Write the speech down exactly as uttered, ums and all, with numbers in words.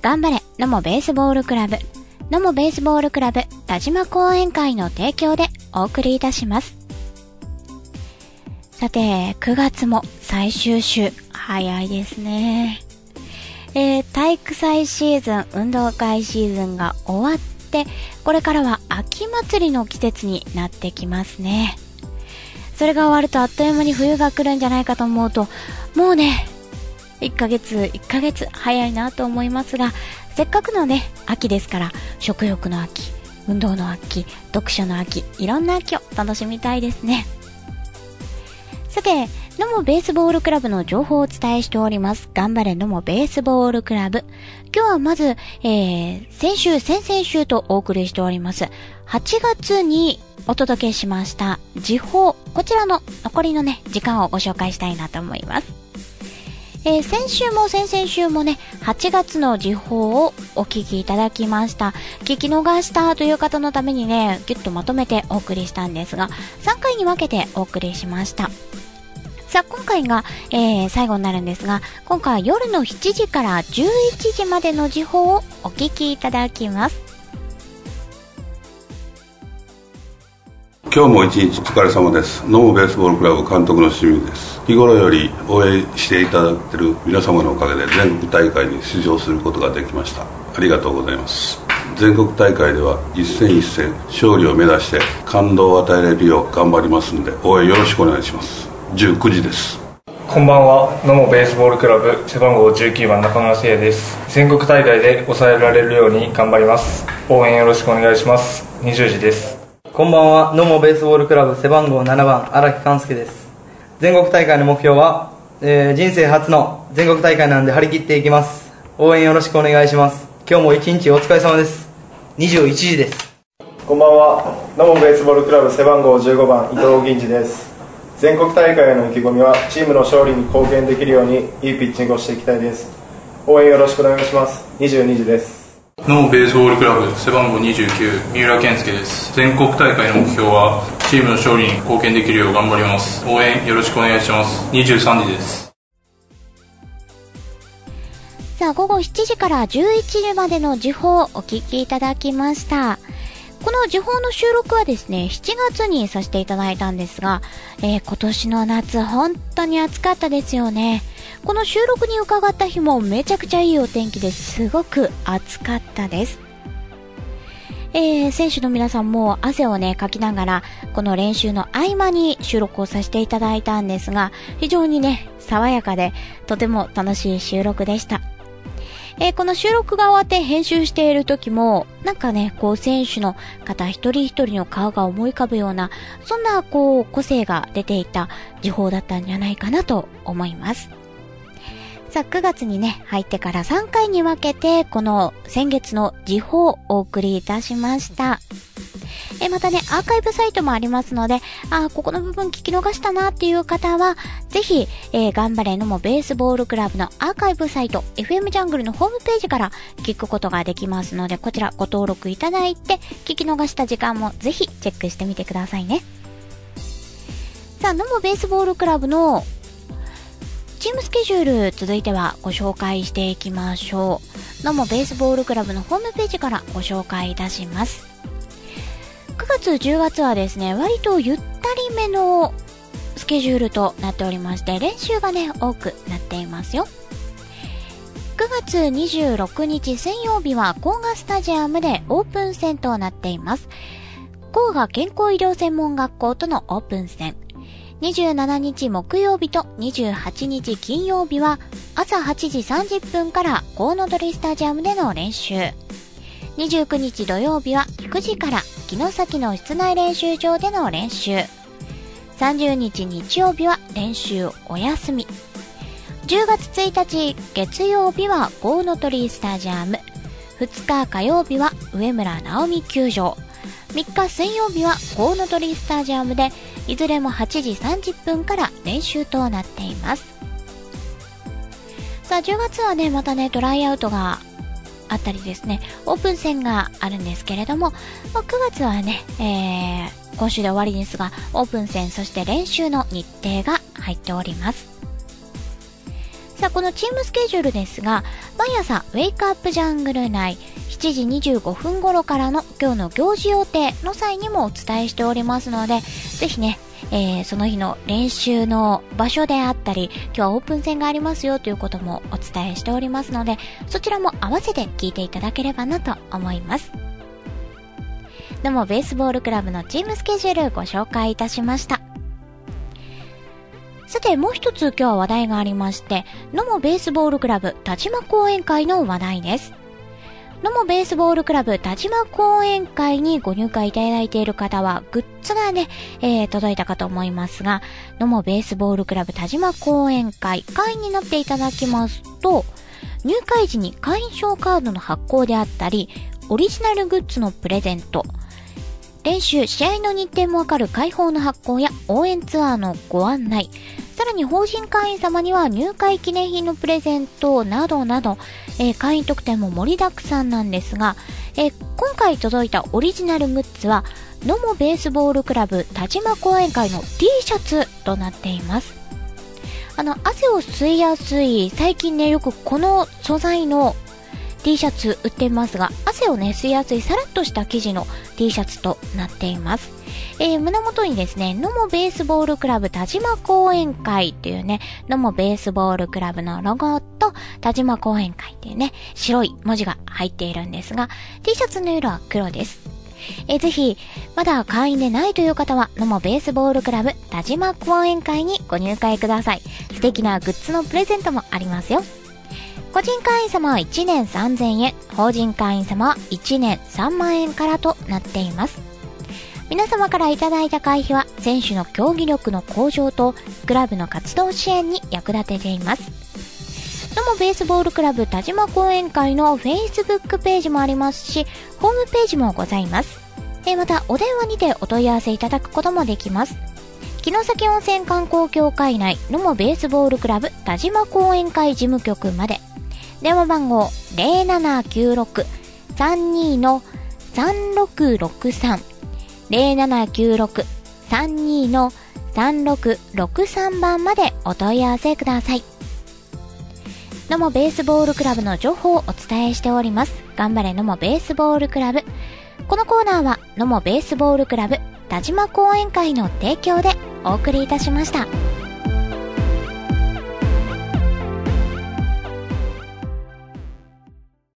頑張れ野茂ベースボールクラブ、野茂ベースボールクラブ田島講演会の提供でお送りいたします。さて、くがつも最終週、早いですね。えー、体育祭シーズン、運動会シーズンが終わって、これからは秋祭りの季節になってきますね。それが終わるとあっという間に冬が来るんじゃないかと思うと、もうね、いっかげつ、いっかげつ早いなと思いますが、せっかくのね、秋ですから、食欲の秋、運動の秋、読書の秋、いろんな秋を楽しみたいですね。さて、野茂ベースボールクラブの情報をお伝えしております。頑張れ野茂ベースボールクラブ。今日はまず、えー、先週、先々週とお送りしております。はちがつにお届けしました時報。こちらの残りのね、時間をご紹介したいなと思います。えー、先週も先々週もね、はちがつの時報をお聞きいただきました。聞き逃したという方のためにね、ぎゅっとまとめてお送りしたんですが、さんかいに分けてお送りしました。さあ、今回が、えー、最後になるんですが、今回は夜のしちじからじゅういちじまでの時報をお聞きいただきます。 今日も一日お疲れ様です。野茂ベースボールクラブ監督の清水です。日頃より応援していただいている皆様のおかげで全国大会に出場することができました。ありがとうございます。全国大会では一戦一戦勝利を目指して感動を与えれるよう頑張りますので、応援よろしくお願いします。じゅうくじです。 こんばんは。野茂ベースボールクラブ背番号じゅうきゅうばん中村誠也です。全国大会で抑えられるように頑張ります。応援よろしくお願いします。にじゅうじです。 こんばんは。野茂ベースボールクラブ背番号ななばん荒木寛介です。全国大会の目標は、えー、人生初の全国大会なので張り切っていきます。応援よろしくお願いします。今日も一日お疲れ様です。にじゅういちじです。 こんばんは。野茂ベースボールクラブ背番号じゅうごばん伊藤銀次です。全国大会への意気込みはチームの勝利に貢献できるようにいいピッチングをしていきたいです。応援よろしくお願いします。にじゅうにじです。 野茂ベースボールクラブ背番号にじゅうきゅう三浦健介です。全国大会の目標はチームの勝利に貢献できるよう頑張ります。応援よろしくお願いします。にじゅうさんじです。 さあ、午後しちじからじゅういちじまでの時報をお聞きいただきました。この時報の収録はですね、しちがつにさせていただいたんですが、えー、今年の夏本当に暑かったですよね。この収録に伺った日もめちゃくちゃいいお天気ですごく暑かったです。えー、選手の皆さんも汗をねかきながらこの練習の合間に収録をさせていただいたんですが、非常にね爽やかでとても楽しい収録でした。えー、この収録が終わって編集している時もなんかねこう選手の方一人一人の顔が思い浮かぶような、そんなこう個性が出ていた時報だったんじゃないかなと思います。さあ、くがつにね入ってからさんかいに分けてこの先月の時報をお送りいたしました。えまたねアーカイブサイトもありますので、あここの部分聞き逃したなっていう方はぜひ、えー、頑張れ野茂ベースボールクラブのアーカイブサイト エフエム ジャングルのホームページから聞くことができますので、こちらご登録いただいて聞き逃した時間もぜひチェックしてみてくださいね。さあ、野茂ベースボールクラブのチームスケジュール続いてはご紹介していきましょう。野茂ベースボールクラブのホームページからご紹介いたします。くがつじゅうがつはですね割とゆったりめのスケジュールとなっておりまして、練習がね多くなっていますよ。くがつにじゅうろくにち水曜日は甲賀スタジアムでオープン戦となっています。甲賀健康医療専門学校とのオープン戦。にじゅうしちにち木曜日とにじゅうはちにち金曜日は朝はちじさんじゅっぷんからコウノドリスタジアムでの練習。にじゅうくにち土曜日はくじから城崎の室内練習場での練習。さんじゅうにち日曜日は練習お休み。じゅうがつついたち月曜日はコウノトリスタジアム。ふつか火曜日は上村直美球場。みっか水曜日はコウノトリスタジアムでいずれもはちじさんじゅっぷんから練習となっています。さあ、じゅうがつはねまたねトライアウトがあったりですね、オープン戦があるんですけれども、まあ、くがつはね、えー、今週で終わりですがオープン戦そして練習の日程が入っております。ささあ、このチームスケジュールですが、毎朝ウェイクアップジャングル内しちじにじゅうごふん頃からの今日の行事予定の際にもお伝えしておりますので、ぜひね、えー、その日の練習の場所であったり、今日はオープン戦がありますよということもお伝えしておりますので、そちらも合わせて聞いていただければなと思います。どうもベースボールクラブのチームスケジュールご紹介いたしました。さて、もう一つ今日は話題がありまして、野茂ベースボールクラブ田島講演会の話題です。野茂ベースボールクラブ田島講演会にご入会いただいている方はグッズがね、えー、届いたかと思いますが、野茂ベースボールクラブ田島講演会会員になっていただきますと、入会時に会員証カードの発行であったり、オリジナルグッズのプレゼント、練習、試合の日程もわかる会報の発行や応援ツアーのご案内、さらに法人会員様には入会記念品のプレゼントなどなど、えー、会員特典も盛りだくさんなんですが、えー、今回届いたオリジナルグッズは野茂ベースボールクラブ田島講演会の T シャツとなっています。あの、汗を吸いやすい、最近ね、よくこの素材のT シャツ売っていますが、汗をね吸いやすいさらっとした生地の T シャツとなっています。えー、胸元にですね、野茂ベースボールクラブ田島講演会っていうね、野茂ベースボールクラブのロゴと田島講演会っていうね、白い文字が入っているんですが、T シャツの色は黒です。えー、ぜひまだ会員でないという方は野茂ベースボールクラブ田島講演会にご入会ください。素敵なグッズのプレゼントもありますよ。個人会員様はいちねんさんぜんえん、法人会員様はいちねんさんまんえんからとなっています。皆様からいただいた会費は選手の競技力の向上とクラブの活動支援に役立てています。野茂ベースボールクラブ田島講演会の Facebook ページもありますし、ホームページもございます。またお電話にてお問い合わせいただくこともできます。城崎温泉観光協会内野茂ベースボールクラブ田島講演会事務局まで。電話番号 ゼロななきゅうろく さんに さんろくろくさん ゼロななきゅうろく さんに さんろくろくさん 番までお問い合わせください。野茂ベースボールクラブの情報をお伝えしております。頑張れ野茂ベースボールクラブ。このコーナーは野茂ベースボールクラブ田島講演会の提供でお送りいたしました。